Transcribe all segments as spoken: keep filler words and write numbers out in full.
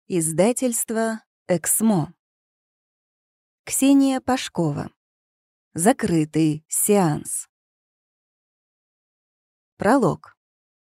Издательство «Эксмо». Ксения Пашкова. Закрытый сеанс. Пролог.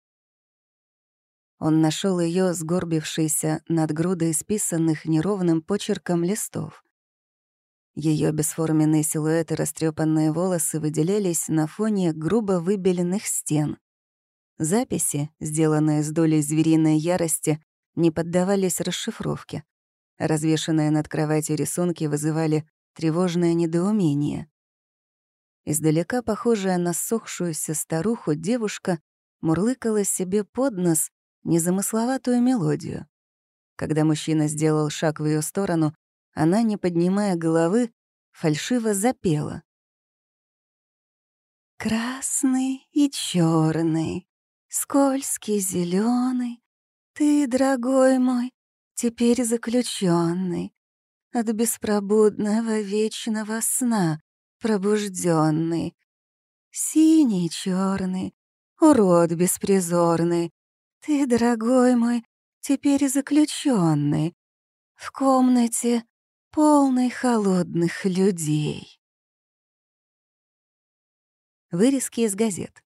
Он нашел ее, сгорбившейся над грудой списанных неровным почерком листов. Ее бесформенные силуэты, растрепанные волосы выделялись на фоне грубо выбеленных стен. Записи, сделанные с долей звериной ярости, не поддавались расшифровке. Развешанные над кроватью рисунки вызывали тревожное недоумение. Издалека похожая на ссохшуюся старуху девушка мурлыкала себе под нос незамысловатую мелодию. Когда мужчина сделал шаг в ее сторону, она, не поднимая головы, фальшиво запела. «Красный и черный, скользкий зеленый, ты, дорогой мой, теперь заключенный, от беспробудного вечного сна пробужденный. Синий, черный, урод беспризорный, ты, дорогой мой, теперь заключенный в комнате, полной холодных людей». Вырезки из газет.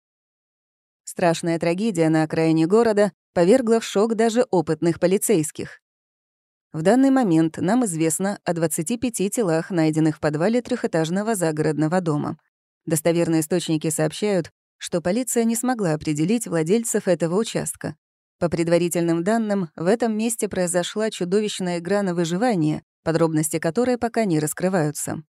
Страшная трагедия на окраине города повергла в шок даже опытных полицейских. В данный момент нам известно о двадцати пяти телах, найденных в подвале трехэтажного загородного дома. Достоверные источники сообщают, что полиция не смогла определить владельцев этого участка. По предварительным данным, в этом месте произошла чудовищная игра на выживание, подробности которой пока не раскрываются.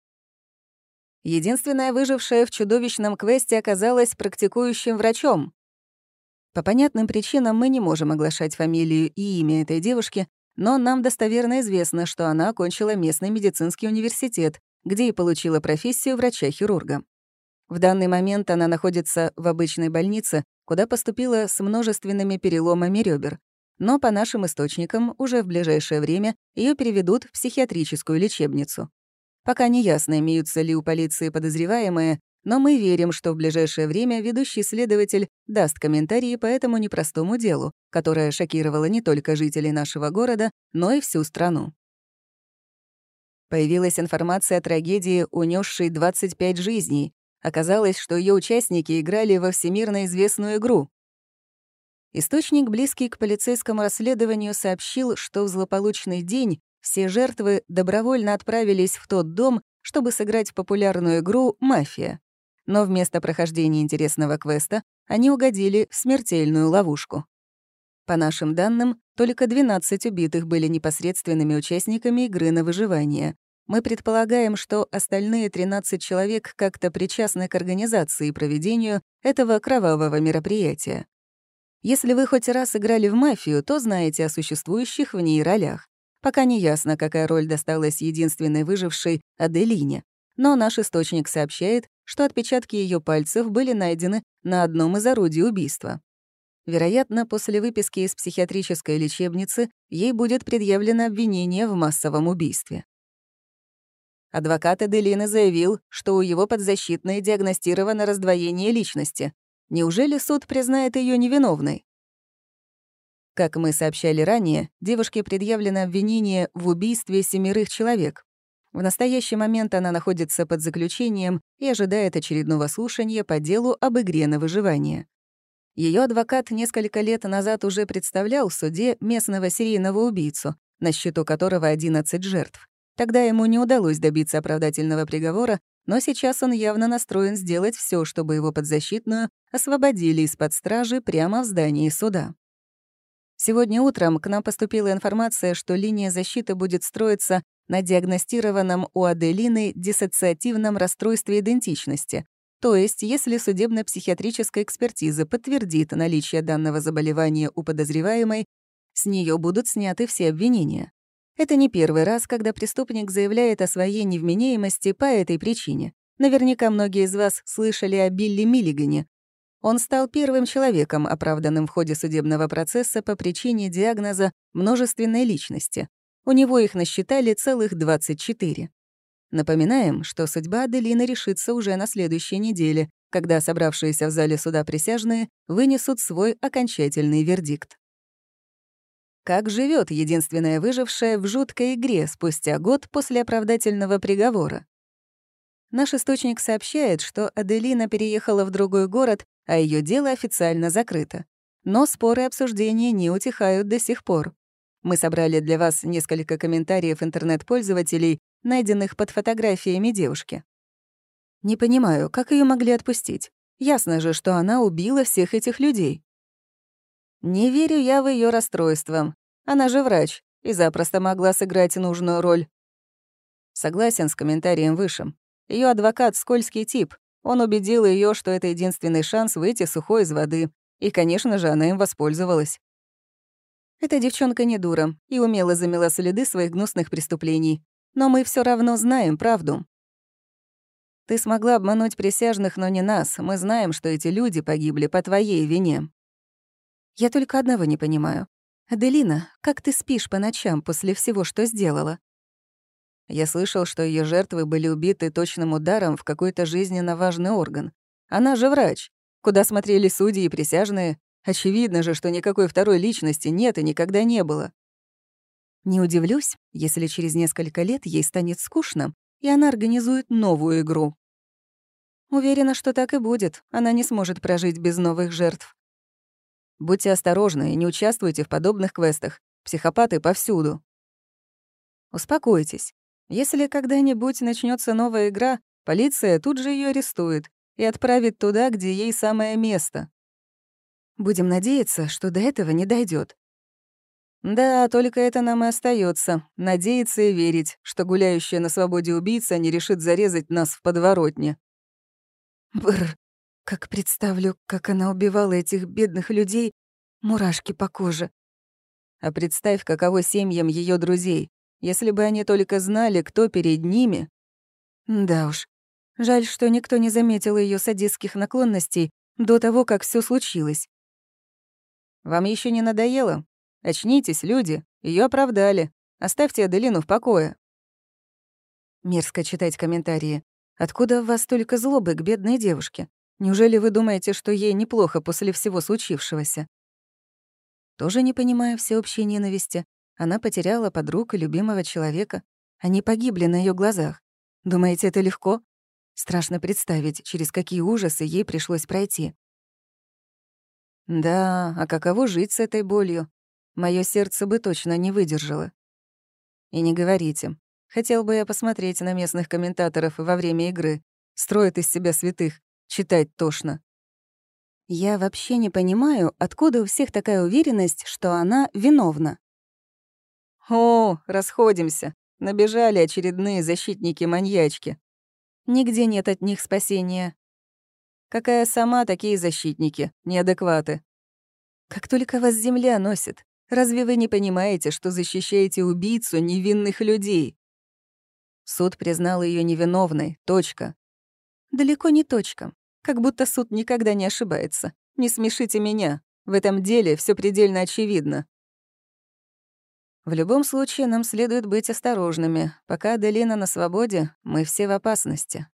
Единственная выжившая в чудовищном квесте оказалась практикующим врачом. По понятным причинам мы не можем оглашать фамилию и имя этой девушки, но нам достоверно известно, что она окончила местный медицинский университет, где и получила профессию врача-хирурга. В данный момент она находится в обычной больнице, куда поступила с множественными переломами ребер. Но, по нашим источникам, уже в ближайшее время ее переведут в психиатрическую лечебницу. Пока не ясно, имеются ли у полиции подозреваемые, но мы верим, что в ближайшее время ведущий следователь даст комментарии по этому непростому делу, которое шокировало не только жителей нашего города, но и всю страну. Появилась информация о трагедии, унесшей двадцать пять жизней. Оказалось, что ее участники играли во всемирно известную игру. Источник, близкий к полицейскому расследованию, сообщил, что в злополучный день все жертвы добровольно отправились в тот дом, чтобы сыграть в популярную игру «Мафия». Но вместо прохождения интересного квеста они угодили в смертельную ловушку. По нашим данным, только двенадцать убитых были непосредственными участниками игры на выживание. Мы предполагаем, что остальные тринадцать человек как-то причастны к организации и проведению этого кровавого мероприятия. Если вы хоть раз играли в «Мафию», то знаете о существующих в ней ролях. Пока не ясно, какая роль досталась единственной выжившей Аделине, но наш источник сообщает, что отпечатки ее пальцев были найдены на одном из орудий убийства. Вероятно, после выписки из психиатрической лечебницы ей будет предъявлено обвинение в массовом убийстве. Адвокат Аделины заявил, что у его подзащитной диагностировано раздвоение личности. Неужели суд признает ее невиновной? Как мы сообщали ранее, девушке предъявлено обвинение в убийстве семерых человек. В настоящий момент она находится под заключением и ожидает очередного слушания по делу об игре на выживание. Ее адвокат несколько лет назад уже представлял в суде местного серийного убийцу, на счету которого одиннадцать жертв. Тогда ему не удалось добиться оправдательного приговора, но сейчас он явно настроен сделать все, чтобы его подзащитную освободили из-под стражи прямо в здании суда. Сегодня утром к нам поступила информация, что линия защиты будет строиться на диагностированном у Аделины диссоциативном расстройстве идентичности. То есть, если судебно-психиатрическая экспертиза подтвердит наличие данного заболевания у подозреваемой, с нее будут сняты все обвинения. Это не первый раз, когда преступник заявляет о своей невменяемости по этой причине. Наверняка многие из вас слышали о Билли Миллигане. Он стал первым человеком, оправданным в ходе судебного процесса по причине диагноза множественной личности. У него их насчитали целых двадцать четыре. Напоминаем, что судьба Аделины решится уже на следующей неделе, когда собравшиеся в зале суда присяжные вынесут свой окончательный вердикт. Как живет единственная выжившая в жуткой игре спустя год после оправдательного приговора? Наш источник сообщает, что Аделина переехала в другой город, а ее дело официально закрыто. Но споры и обсуждения не утихают до сих пор. Мы собрали для вас несколько комментариев интернет-пользователей, найденных под фотографиями девушки. Не понимаю, как ее могли отпустить? Ясно же, что она убила всех этих людей. Не верю я в ее расстройство. Она же врач и запросто могла сыграть нужную роль. Согласен с комментарием выше. Ее адвокат — скользкий тип. Он убедил ее, что это единственный шанс выйти сухой из воды. И, конечно же, она им воспользовалась. Эта девчонка не дура и умело замела следы своих гнусных преступлений. Но мы все равно знаем правду. Ты смогла обмануть присяжных, но не нас. Мы знаем, что эти люди погибли по твоей вине. Я только одного не понимаю. Аделина, как ты спишь по ночам после всего, что сделала? Я слышал, что ее жертвы были убиты точным ударом в какой-то жизненно важный орган. Она же врач. Куда смотрели судьи и присяжные? Очевидно же, что никакой второй личности нет и никогда не было. Не удивлюсь, если через несколько лет ей станет скучно, и она организует новую игру. Уверена, что так и будет. Она не сможет прожить без новых жертв. Будьте осторожны и не участвуйте в подобных квестах. Психопаты повсюду. Успокойтесь. Если когда-нибудь начнется новая игра, полиция тут же ее арестует и отправит туда, где ей самое место. Будем надеяться, что до этого не дойдет. Да, только это нам и остается. Надеяться и верить, что гуляющая на свободе убийца не решит зарезать нас в подворотне. Бррр, как представлю, как она убивала этих бедных людей, мурашки по коже. А представь, каково семьям ее друзей, если бы они только знали, кто перед ними. Да уж, жаль, что никто не заметил ее садистских наклонностей до того, как все случилось. Вам еще не надоело? Очнитесь, люди, ее оправдали. Оставьте Аделину в покое. Мерзко читать комментарии. Откуда в вас столько злобы к бедной девушке? Неужели вы думаете, что ей неплохо после всего случившегося? Тоже не понимая всеобщей ненависти. Она потеряла подруг и любимого человека. Они погибли на ее глазах. Думаете, это легко? Страшно представить, через какие ужасы ей пришлось пройти. Да, а каково жить с этой болью? Моё сердце бы точно не выдержало. И не говорите. Хотел бы я посмотреть на местных комментаторов во время игры. Строят из себя святых. Читать тошно. Я вообще не понимаю, откуда у всех такая уверенность, что она виновна. О, расходимся. Набежали очередные защитники-маньячки. Нигде нет от них спасения. Какая сама, такие защитники, неадекваты. Как только вас земля носит, разве вы не понимаете, что защищаете убийцу невинных людей? Суд признал ее невиновной. Точка. Далеко не точка. Как будто суд никогда не ошибается. Не смешите меня. В этом деле все предельно очевидно. В любом случае, нам следует быть осторожными. Пока Аделина на свободе, мы все в опасности.